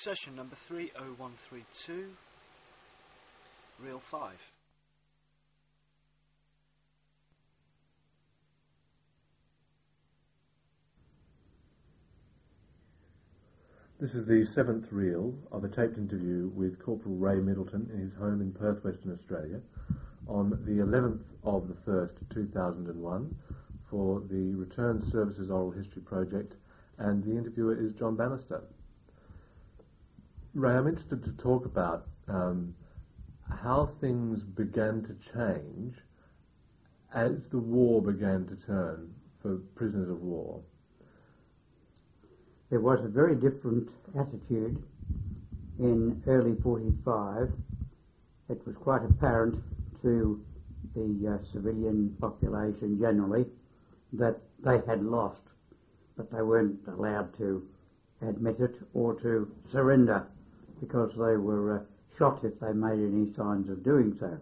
Succession number 30132, reel 5. This is the seventh reel of a taped interview with Corporal Ray Middleton in his home in Perth, Western Australia, on the 11th of the 1st, 2001, for the Returned Services Oral History Project, and the interviewer is John Bannister. Ray, I'm interested to talk about how things began to change as the war began to turn for prisoners of war. There was a very different attitude in early 45. It was quite apparent to the civilian population generally that they had lost, but they weren't allowed to admit it or to surrender because they were shot if they made any signs of doing so.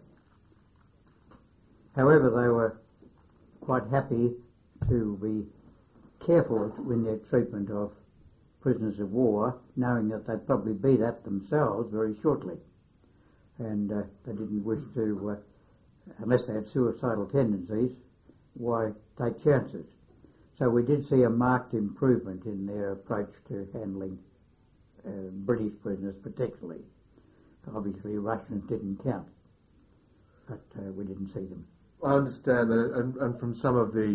However, they were quite happy to be careful in their treatment of prisoners of war, knowing that they'd probably be that themselves very shortly. And they didn't wish to, unless they had suicidal tendencies, why take chances? So we did see a marked improvement in their approach to handling British prisoners particularly. Obviously Russians didn't count, but we didn't see them. I understand that, and from some of the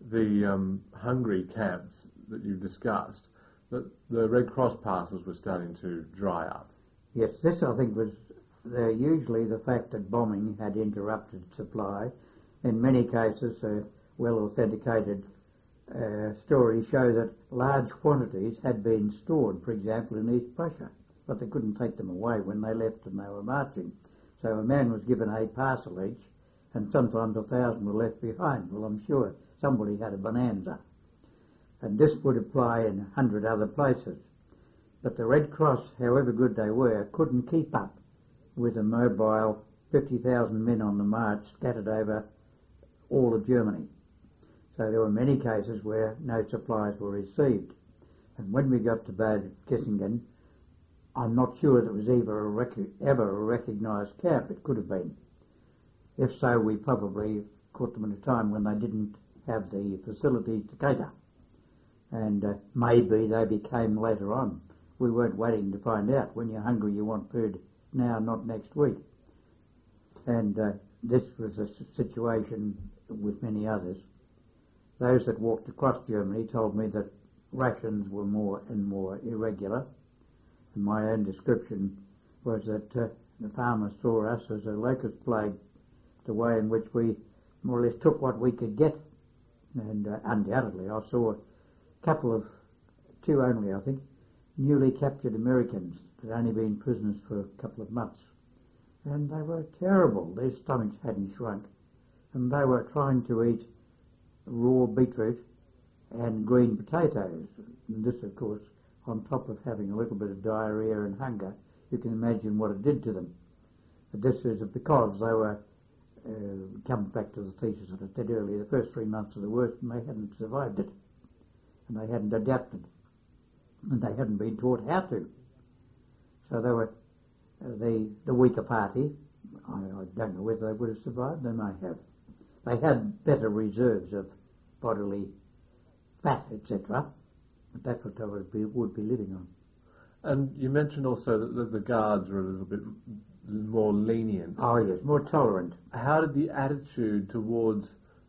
Hungary camps that you've discussed, that the Red Cross parcels were starting to dry up. Yes, this I think was usually the fact that bombing had interrupted supply. In many cases, well-authenticated stories show that large quantities had been stored, for example, in East Prussia, but they couldn't take them away when they left and they were marching. So a man was given a parcel each, and sometimes 1,000 were left behind. Well, I'm sure somebody had a bonanza. And this would apply in 100 other places. But the Red Cross, however good they were, couldn't keep up with a mobile 50,000 men on the march scattered over all of Germany. So there were many cases where no supplies were received. And when we got to Bad Kissingen, I'm not sure that it was ever a recognised camp. It could have been. If so, we probably caught them at a time when they didn't have the facilities to cater. And maybe they became later on. We weren't waiting to find out. When you're hungry, you want food now, not next week. And this was a situation with many others. Those that walked across Germany told me that rations were more and more irregular. And my own description was that the farmers saw us as a locust plague, the way in which we more or less took what we could get. And undoubtedly, I saw two only, I think, newly captured Americans that had only been prisoners for a couple of months. And they were terrible. Their stomachs hadn't shrunk. And they were trying to eat raw beetroot and green potatoes. And this, of course, on top of having a little bit of diarrhea and hunger, you can imagine what it did to them. But this is because they were, coming back to the thesis that I said earlier, the first 3 months of the worst, and they hadn't survived it. And they hadn't adapted, and they hadn't been taught how to. So they were the weaker party. I don't know whether they would have survived. They may have. They had better reserves of bodily fat, etc., but that's what they would be living on. And you mentioned also that the guards were a little bit more lenient. Oh yes, more tolerant. How did the attitude towards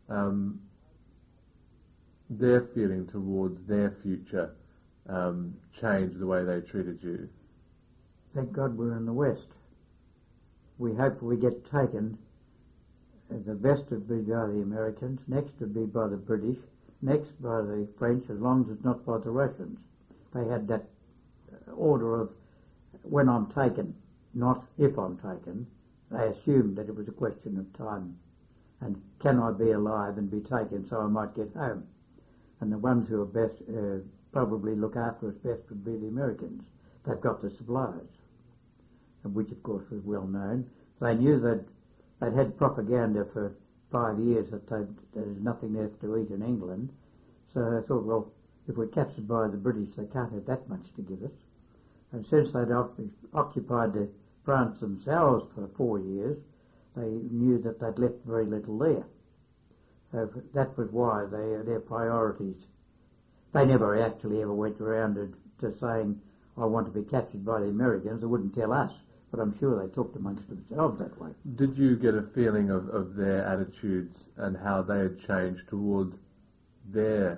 their feeling towards their future change the way they treated you? Thank God we're in the West. We hope we get taken. The best would be by the Americans, next would be by the British, next by the French, as long as it's not by the Russians. They had that order of when I'm taken, not if I'm taken. They assumed that it was a question of time. And can I be alive and be taken so I might get home? And the ones who are best, probably look after us best would be the Americans. They've got the supplies, which of course was well known. They knew that they'd had propaganda for 5 years that there's nothing left to eat in England. So they thought, well, if we're captured by the British, they can't have that much to give us. And since they'd occupied France themselves for 4 years, they knew that they'd left very little there. So that was why their priorities. They never actually ever went around to saying, I want to be captured by the Americans. They wouldn't tell us, but I'm sure they talked amongst themselves that way. Did you get a feeling of their attitudes and how they had changed towards their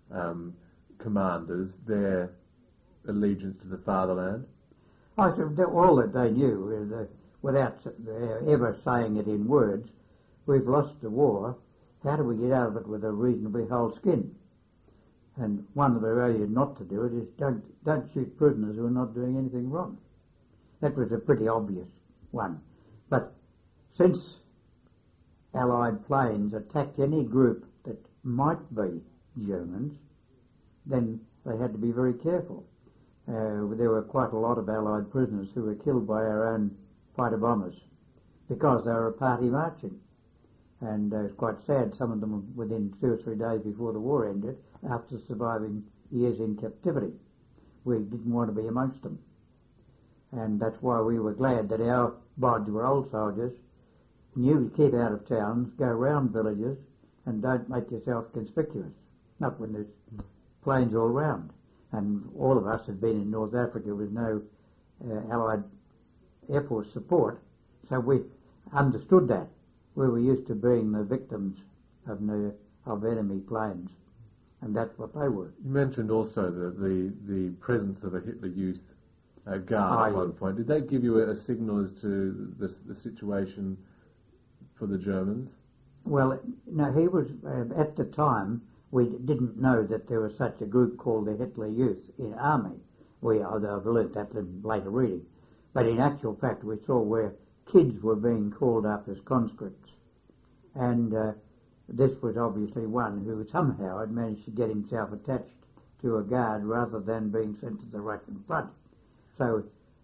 commanders, their allegiance to the fatherland? I said all that they knew, without ever saying it in words, we've lost the war. How do we get out of it with a reasonably whole skin? And one of the ways not to do it is don't shoot prisoners who are not doing anything wrong. That was a pretty obvious one. But since Allied planes attacked any group that might be Germans, then they had to be very careful. There were quite a lot of Allied prisoners who were killed by our own fighter bombers because they were a party marching. And it's quite sad, some of them within 2 or 3 days before the war ended, after surviving years in captivity. We didn't want to be amongst them. And that's why we were glad that our bods were old soldiers, knew to keep out of towns, go round villages, and don't make yourself conspicuous. Not when there's planes all round. And all of us had been in North Africa with no Allied Air Force support, so we understood that. We were used to being the victims of enemy planes, and that's what they were. You mentioned also the presence of a Hitler Youth guard at one point. Did that give you a signal as to the situation for the Germans? Well, no, he was, at the time, we didn't know that there was such a group called the Hitler Youth in Army. I've learnt that in later reading. But in actual fact, we saw where kids were being called up as conscripts. And this was obviously one who somehow had managed to get himself attached to a guard rather than being sent to the Russian front. So,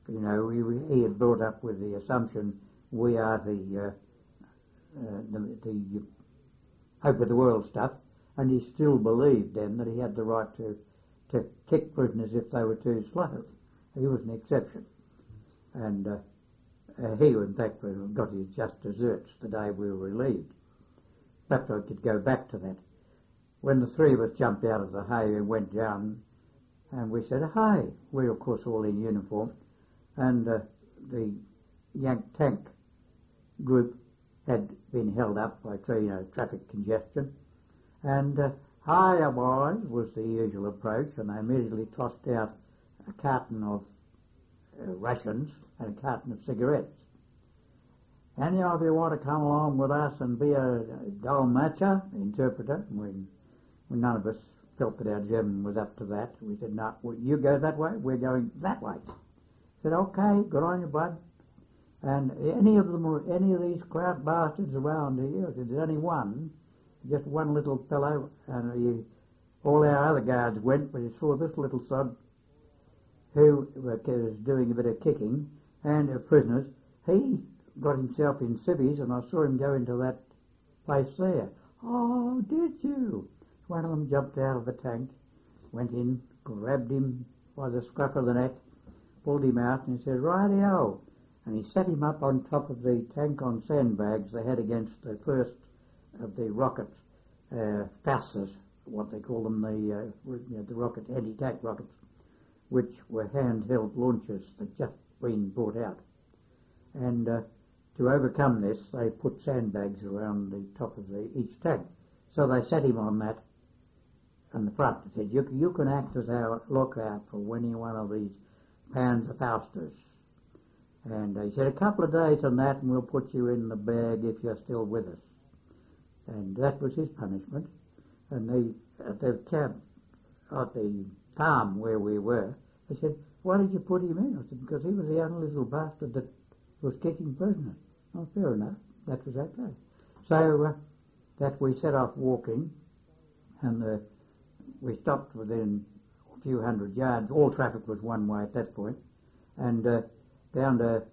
he had brought up with the assumption we are the hope of the world stuff, and he still believed then that he had the right to kick prisoners if they were too slow. He was an exception. And he, in fact, got his just desserts the day we were relieved. Perhaps I could go back to that. When the three of us jumped out of the hay and went down, and we said, "Hey!" We're, of course, all in uniform, and the Yank tank group had been held up by traffic congestion, and "Hiya, boys," was the usual approach, and they immediately tossed out a carton of rations and a carton of cigarettes. "Any of you want to come along with us and be a Dolmetscher?" interpreter. When none of us felt that our German was up to that, we said, "No, you go that way, we're going that way." Said, "Okay, good on you, bud. And any of these crowd bastards around here?" I said, "There's only one, just one little fellow, and all our other guards went, but he saw this little sod who was doing a bit of kicking, and prisoners. He got himself in civvies, and I saw him go into that place there." "Oh, did you?" One of them jumped out of the tank, went in, grabbed him by the scruff of the neck, pulled him out, and he said, "Righty-o." And he set him up on top of the tank on sandbags they had against the first of the rocket Faucers, what they call them, the rocket anti-tank rockets, which were handheld launchers that just been brought out. And to overcome this, they put sandbags around the top of each tank. So they set him on that on the front. They said, you can act as our lookout for any one of these Panzer Fausters. And he said, "A couple of days on that and we'll put you in the bag if you're still with us." And that was his punishment. And at the camp, at the farm where we were, they said, "Why did you put him in?" I said, "Because he was the only little bastard that was kicking prisoners." "Oh, fair enough. That was okay." So that we set off walking, and we stopped within a few hundred yards. All traffic was one way at that point, and found a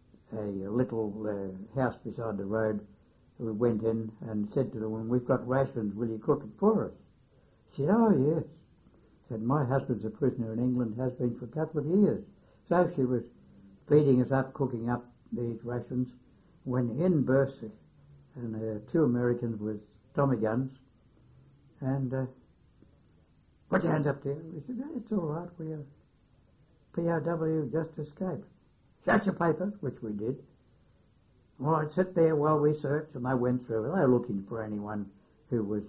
little house beside the road. We went in and said to the woman, "We've got rations, will you cook it for us?" She said, "Oh, yes." Said, "My husband's a prisoner in England, has been for a couple of years. So she was feeding us up, cooking up these rations, when in burst and 2 Americans with Tommy guns, and put your hands up there. We said, it's all right, we are POW, just escaped. Shut your papers, which we did. All right, sit there while we search, and they went through. They were looking for anyone who was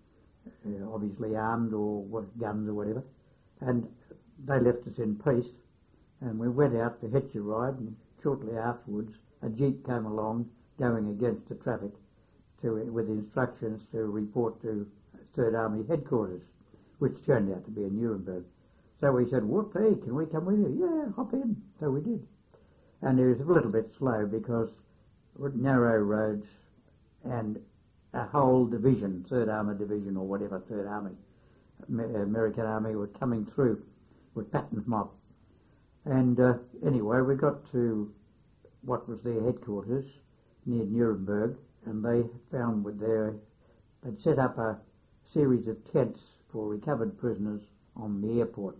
obviously armed or guns or whatever, and they left us in peace, and we went out to hitch a ride, and shortly afterwards a jeep came along going against the traffic with instructions to report to Third Army headquarters, which turned out to be in Nuremberg. So we said, whoopee, can we come with you? Yeah, hop in. So we did. And it was a little bit slow because narrow roads and a whole division, Third Army Division or whatever, Third Army, American Army was coming through with Patton's mob. And anyway, we got to what was their headquarters near Nuremberg, and they found they'd set up a series of tents for recovered prisoners on the airport,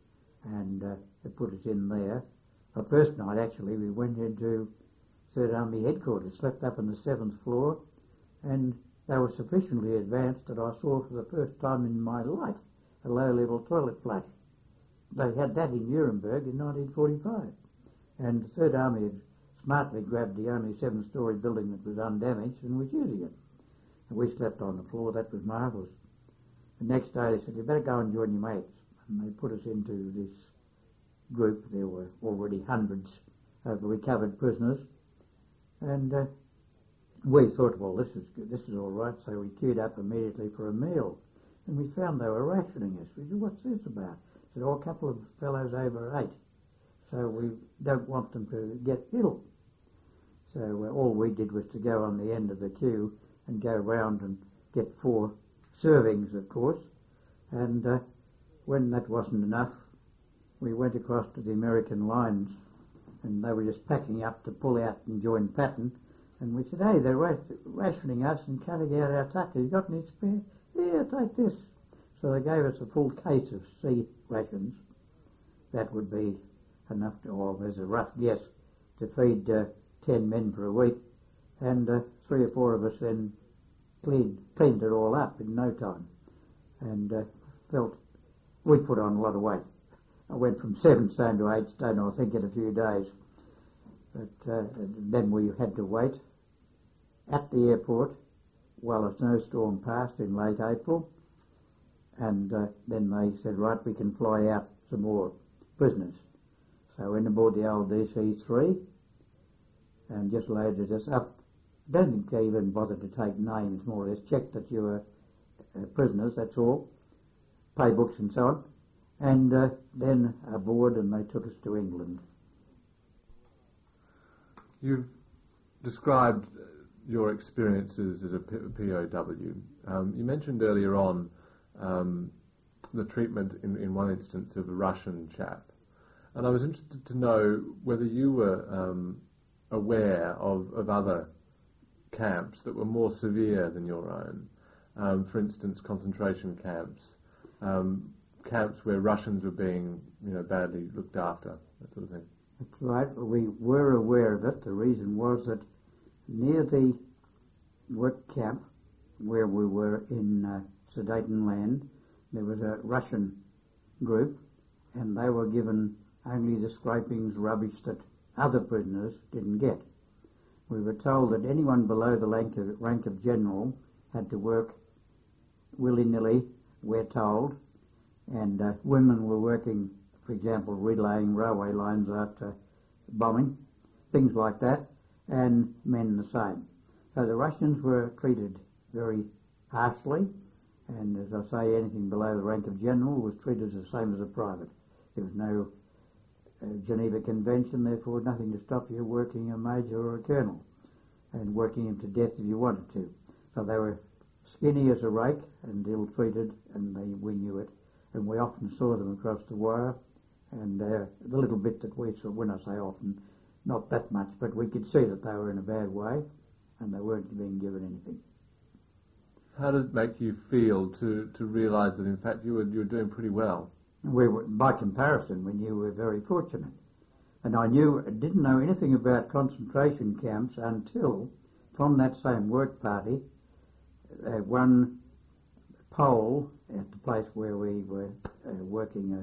and they put us in there. The first night, actually, we went into Third Army headquarters, slept up on the 7th floor, and they were sufficiently advanced that I saw for the first time in my life a low-level toilet flush. They had that in Nuremberg in 1945, and the Third Army had smartly grabbed the only 7-storey building that was undamaged and was using it. And we slept on the floor. That was marvellous. The next day they said, you better go and join your mates. And they put us into this group. There were already hundreds of recovered prisoners. And we thought, well, this is all right. So we queued up immediately for a meal. And we found they were rationing us. We said, what's this about? They said, oh, a couple of fellows over 8. So we don't want them to get ill. So all we did was to go on the end of the queue and go round and get 4 servings, of course. And when that wasn't enough, we went across to the American lines, and they were just packing up to pull out and join Patton. And we said, hey, they're rationing us and cutting out our tucker. You got any spare? Yeah, take this. So they gave us a full case of C rations. That would be enough to, or as a rough guess, to feed 10 men for a week. And 3 or 4 of us then cleaned it all up in no time. And felt we put on a lot of weight. I went from 7 stone to 8 stone, I think, in a few days. But then we had to wait at the airport while a snowstorm passed in late April. And then they said, right, we can fly out some more prisoners. So I went aboard the old DC-3 and just loaded us up. Don't think they even bothered to take names, more or less. Checked that you were prisoners, that's all. Pay books and so on. And then aboard, and they took us to England. You've described your experiences as a POW. You mentioned earlier on the treatment in one instance of a Russian chap. And I was interested to know whether you were aware of other camps that were more severe than your own. For instance, concentration camps, camps where Russians were being, badly looked after, that sort of thing. That's right. We were aware of it. The reason was that near the work camp where we were in Sudetenland, there was a Russian group, and they were given only the scrapings, rubbish that other prisoners didn't get. We were told that anyone below the rank of general had to work willy-nilly, we're told, and women were working, for example, relaying railway lines after bombing, things like that, and men the same. So the Russians were treated very harshly, and as I say, anything below the rank of general was treated the same as a private. There was no Geneva Convention, therefore nothing to stop you working a major or a colonel and working him to death if you wanted to. So they were skinny as a rake and ill-treated, and we knew it. And we often saw them across the wire, and the little bit that we saw, when I say often, not that much, but we could see that they were in a bad way, and they weren't being given anything. How did it make you feel to realise that in fact you were doing pretty well? We were, by comparison, we knew we were very fortunate. And I didn't know anything about concentration camps until, from that same work party, one Pole at the place where we were working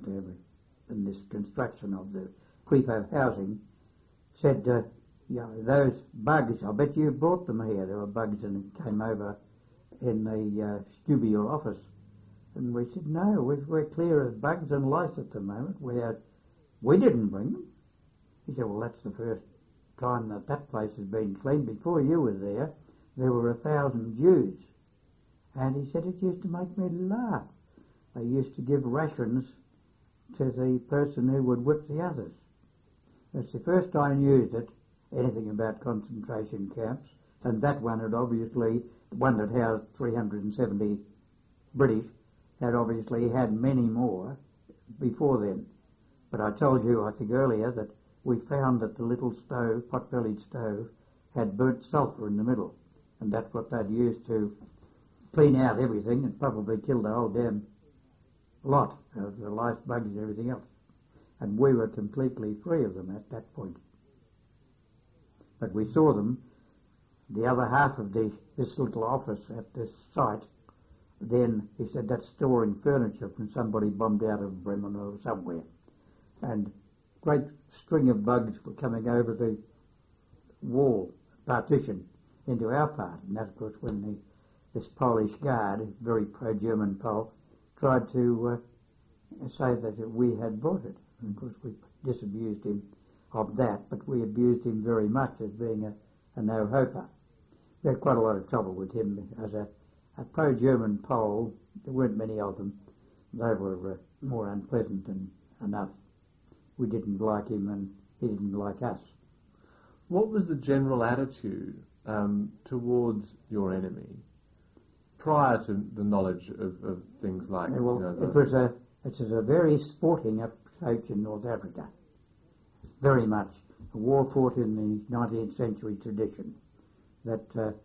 in this construction of the Quiffo housing said, those bugs, I bet you brought them here. There were bugs and it came over in the studio office. And we said, no, we're clear of bugs and lice at the moment. We didn't bring them. He said, well, that's the first time that place has been cleaned. Before you were there were 1,000 Jews. And he said, it used to make me laugh. They used to give rations to the person who would whip the others. It's the first I knew anything about concentration camps, and that one had obviously, the one that housed 370 British, had obviously had many more before then. But I told you, I think earlier, that we found that the little stove, pot-bellied stove, had burnt sulphur in the middle, and that's what they'd used to clean out everything and probably kill the whole damn lot of the lice, bugs and everything else. And we were completely free of them at that point. But we saw them, the other half of this little office at this site, then he said that's storing furniture from somebody bombed out of Bremen or somewhere. And great string of bugs were coming over the wall partition into our part. And that, of course, when this Polish guard, very pro-German Pole, tried to say that we had bought it. And of course we disabused him of that, but we abused him very much as being a no-hoper. We had quite a lot of trouble with him as a pro-German Pole. There weren't many of them. They were more unpleasant than enough. We didn't like him and he didn't like us. What was the general attitude towards your enemy prior to the knowledge of things like... It was a very sporting approach in North Africa, very much. A war fought in the 19th century tradition. That,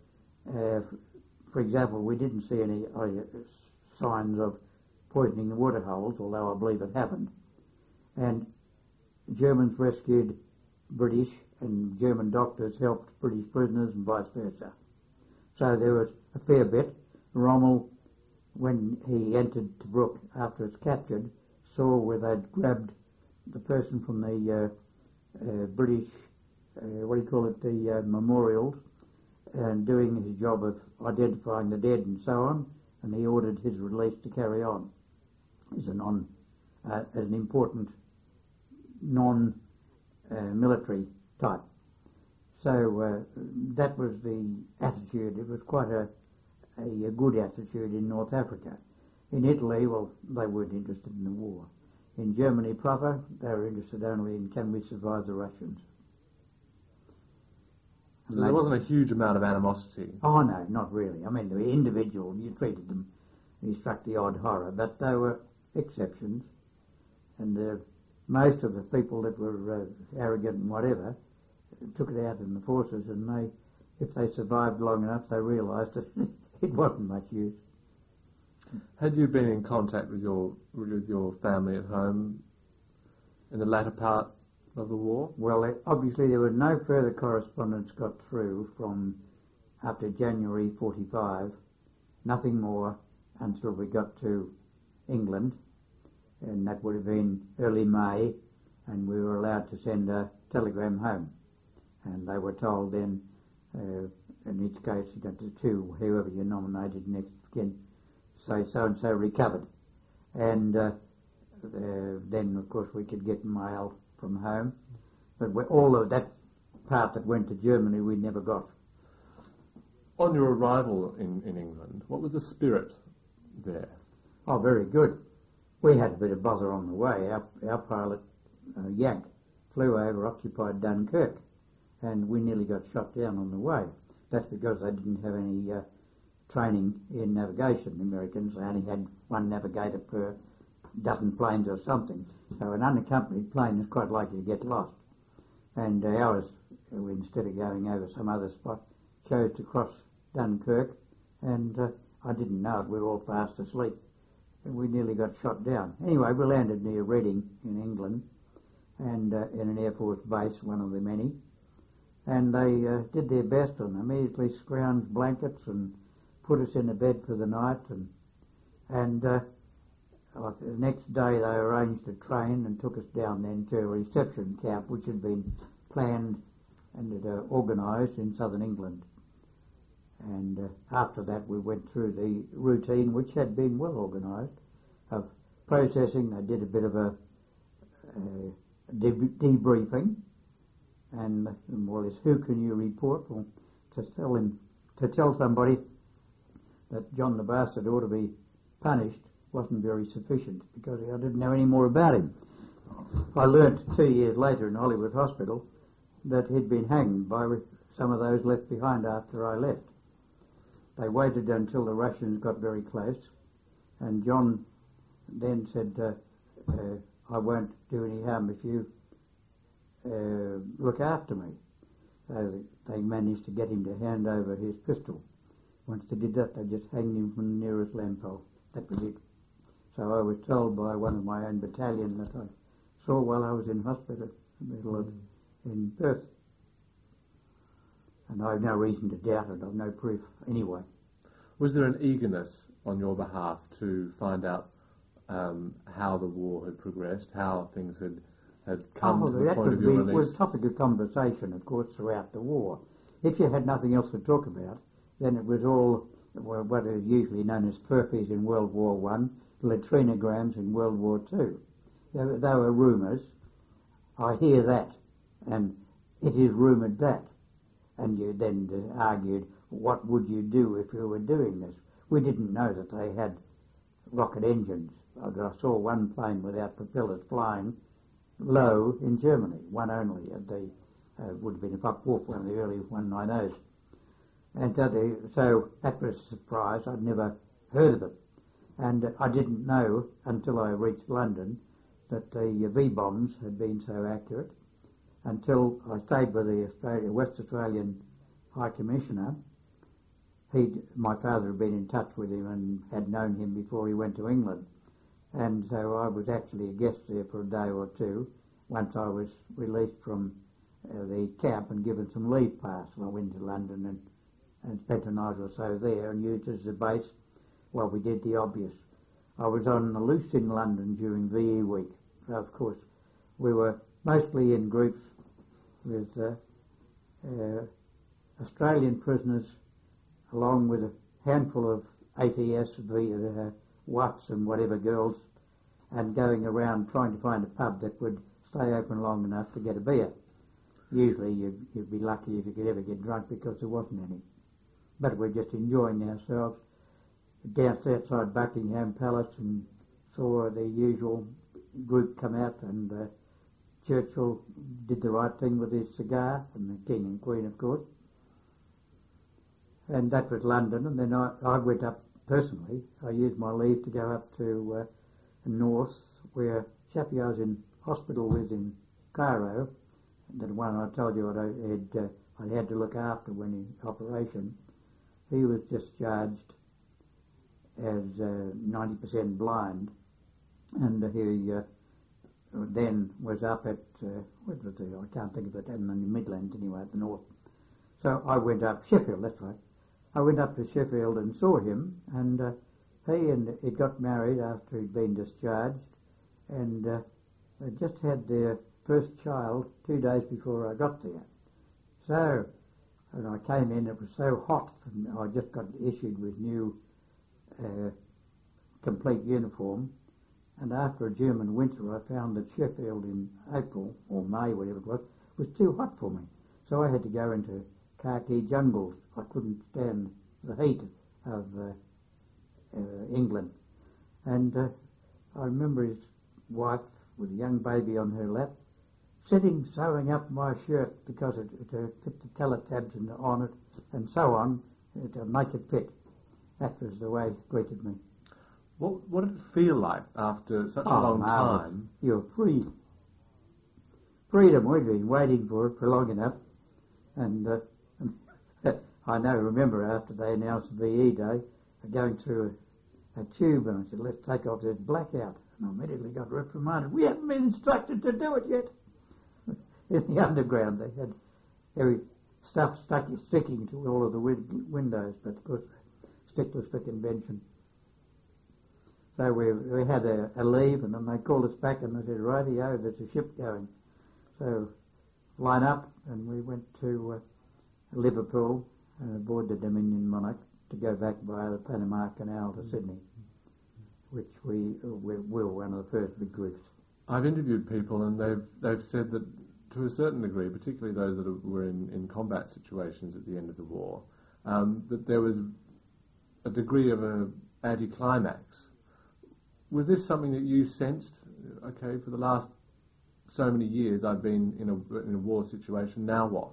for example, we didn't see any signs of poisoning the water holes, although I believe it happened. And Germans rescued British, and German doctors helped British prisoners and vice versa. So there was a fair bit. Rommel, when he entered Tobruk after it's captured, saw where they'd grabbed the person from the British, the memorials, and doing his job of identifying the dead and so on, and he ordered his release to carry on as an important non-military type. So that was the attitude. It was quite a good attitude in North Africa. In Italy, well, they weren't interested in the war. In Germany proper, they were interested only in can we survive the Russians. So there wasn't a huge amount of animosity? Oh no, not really. I mean, the individual, you treated them, you struck the odd horror, but they were exceptions. And most of the people that were arrogant and whatever took it out in the forces, and if they survived long enough, they realised that it wasn't much use. Had you been in contact with your family at home in the latter part of the war? Well, obviously there was no further correspondence got through from after January 45, nothing more until we got to England, and that would have been early May, and we were allowed to send a telegram home. And they were told then, in each case, you got to whoever you nominated next again, say so-and-so recovered. And then, of course, we could get mail from home. But all of that part that went to Germany, we never got. On your arrival in England, what was the spirit there? Oh, very good. We had a bit of bother on the way. Our pilot, Yank, flew over, occupied Dunkirk, and we nearly got shot down on the way. That's because they didn't have any training in navigation, the Americans. They only had one navigator per dozen planes or something. So an unaccompanied plane is quite likely to get lost. And ours, instead of going over some other spot, chose to cross Dunkirk, and I didn't know it. We were all fast asleep. And we nearly got shot down. Anyway, we landed near Reading in England, and in an Air Force base, one of the many. And they did their best and immediately scrounged blankets and put us in a bed for the night. And the next day they arranged a train and took us down then to a reception camp which had been planned and organised in southern England. And after that we went through the routine which had been well organised of processing. They did a bit of a debriefing, and more or less, who can you report? Well, to tell somebody that John the Bastard ought to be punished wasn't very sufficient, because I didn't know any more about him. I learnt 2 years later in Hollywood Hospital that he'd been hanged by some of those left behind after I left. They waited until the Russians got very close, and John then said, I won't do any harm if you look after me. So they managed to get him to hand over his pistol. Once they did that, they just hanged him from the nearest lamppost. That was it. So I was told by one of my own battalion that I saw while I was in hospital in Perth. And I have no reason to doubt it. I've no proof anyway. Was there an eagerness on your behalf to find out how the war had progressed, how things had come to the point of your release? It was a topic of conversation, of course, throughout the war. If you had nothing else to talk about, then it was all what is usually known as furphies in World War I, latrinograms in World War II. They were rumours. I hear that, and it is rumoured that. And you then argued, what would you do if you were doing this? We didn't know that they had rocket engines. I saw one plane without propellers flying low in Germany, one only. Would have been a Focke-Wulf, one of the early 190s. And so that was a surprise. I'd never heard of it. And I didn't know until I reached London that the V-bombs had been so accurate, until I stayed with the West Australian High Commissioner. My father had been in touch with him and had known him before he went to England. And so I was actually a guest there for a day or two once I was released from the camp and given some leave pass. I went to London and spent a night or so there and used it as a base while we did the obvious. I was on the loose in London during VE week. So of course we were mostly in groups with Australian prisoners along with a handful of ATS, Watts and whatever girls, and going around trying to find a pub that would stay open long enough to get a beer. Usually you'd be lucky if you could ever get drunk because there wasn't any. But we're just enjoying ourselves. Danced outside Buckingham Palace and saw the usual group come out, and Churchill did the right thing with his cigar, and the King and Queen, of course. And that was London, and then I went up personally. I used my leave to go up to North, where Chappie I was in hospital with in Cairo, the one I told you I had to look after when in operation. He was discharged as 90% blind, and he then was up at, what was it? I can't think of it, in the Midlands anyway, at the north. So I went up, Sheffield, that's right. I went up to Sheffield and saw him, and he got married after he'd been discharged, and they just had their first child 2 days before I got there. So, when I came in, it was so hot, and I just got issued with new complete uniform, and after a German winter I found that Sheffield in April, or May, whatever it was too hot for me. So I had to go into khaki jungles. I couldn't stand the heat of England. And I remember his wife with a young baby on her lap, sitting sewing up my shirt because it fit the teletabs on it and so on to make it fit. That was the way he greeted me. What did it feel like after such a long time? You're free. Freedom, we'd been waiting for it for long enough. And I remember after they announced VE Day, going through a tube, and I said, let's take off this blackout. And I immediately got reprimanded. We haven't been instructed to do it yet. In the underground, they had heavy stuff sticking to all of the windows, but of course, stick was for convention. So we had a leave, and then they called us back and they said, "Rightio, there's a ship going." So line up, and we went to Liverpool aboard the Dominion Monarch to go back via the Panama Canal to Sydney, which we were one of the first big groups. I've interviewed people, and they've said that to a certain degree, particularly those that were in combat situations at the end of the war, that there was a degree of an anticlimax. Was this something that you sensed? Okay, for the last so many years I've been in a war situation, now what?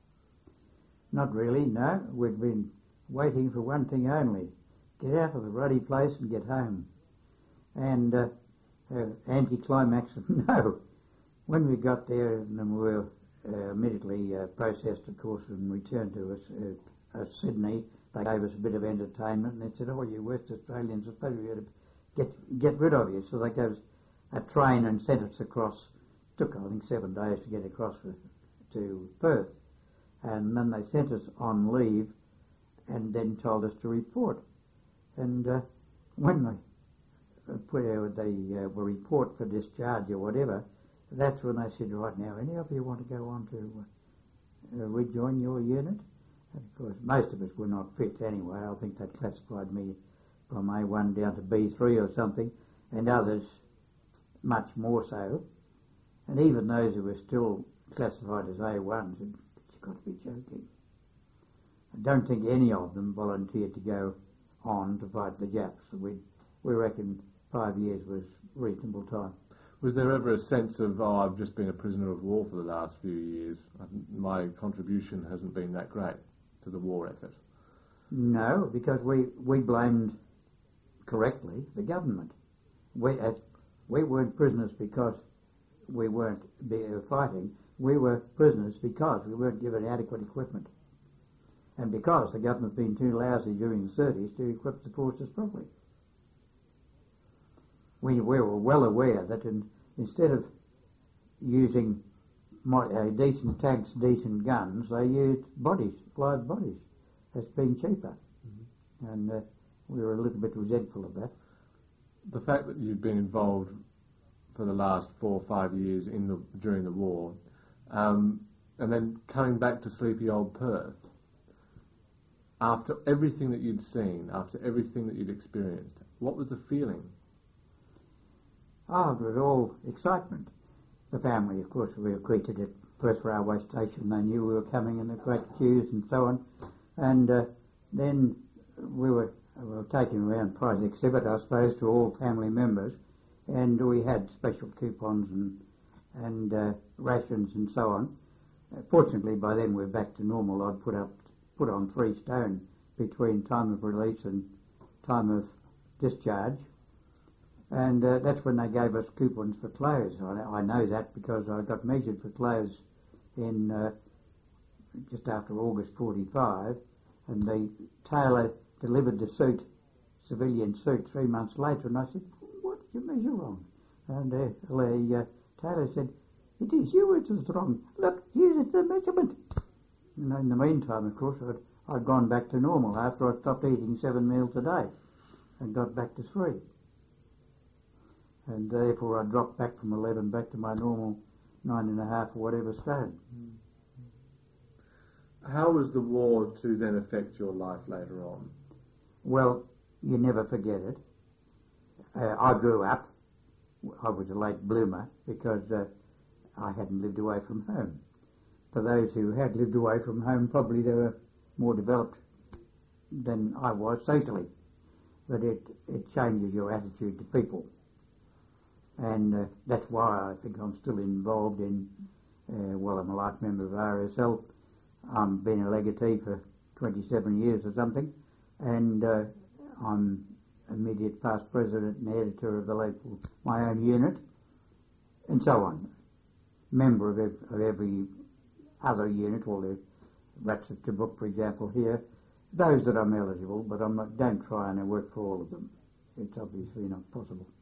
Not really, no. We'd been waiting for one thing only: get out of the ruddy place and get home. And anticlimax, no. When we got there, and we were immediately processed, of course, and returned to us Sydney, they gave us a bit of entertainment, and they said, "Oh, you West Australians, I suppose we ought to get rid of you." So they gave us a train and sent us across. It took, I think, 7 days to get across to Perth. And then they sent us on leave and then told us to report. And when they were report for discharge or whatever, that's when they said, "Right now, any of you want to go on to rejoin your unit?" And of course, most of us were not fit anyway. I think they classified me from A1 down to B3 or something, and others much more so. And even those who were still classified as A1 said, "You've got to be joking." I don't think any of them volunteered to go on to fight the Japs. We reckon 5 years was reasonable time. Was there ever a sense of, I've just been a prisoner of war for the last few years, my contribution hasn't been that great to the war effort? No, because we blamed correctly the government. We weren't prisoners because we weren't fighting. We were prisoners because we weren't given adequate equipment, and because the government's been too lousy during the 30s to equip the forces properly. We were well aware that instead of using decent tanks, decent guns, they used live bodies, as being cheaper. Mm-hmm. And we were a little bit resentful of that. The fact that you've been involved for the last 4 or 5 years during the war, and then coming back to sleepy old Perth, after everything that you'd seen, after everything that you'd experienced, what was the feeling? Oh, it was all excitement. The family, of course, we were greeted at Perth Railway Station. They knew we were coming in the great queues and so on. And then we were taken around prize exhibit, I suppose, to all family members. And we had special coupons and rations and so on. Fortunately, by then we're back to normal. I'd put on 3 stone between time of release and time of discharge. And that's when they gave us coupons for clothes. I know that because I got measured for clothes in just after August 45, and the tailor delivered the civilian suit 3 months later, and I said, "What did you measure wrong?" And the tailor said, "It is you which is wrong. Look, here's the measurement." And in the meantime, of course, I'd gone back to normal after I stopped eating 7 meals a day and got back to 3. And therefore I dropped back from 11 back to my normal 9.5 or whatever stone. How was the war to then affect your life later on? Well, you never forget it. I grew up. I was a late bloomer because I hadn't lived away from home. For those who had lived away from home, probably they were more developed than I was socially. But it changes your attitude to people. And that's why I think I'm still involved in, I'm a life member of RSL. I've been a legatee for 27 years or something, and I'm immediate past president and editor of my own unit, and so on. Member of every other unit, all the Rats of Tabuk, for example, here. Those that I'm eligible, but don't try and work for all of them. It's obviously not possible.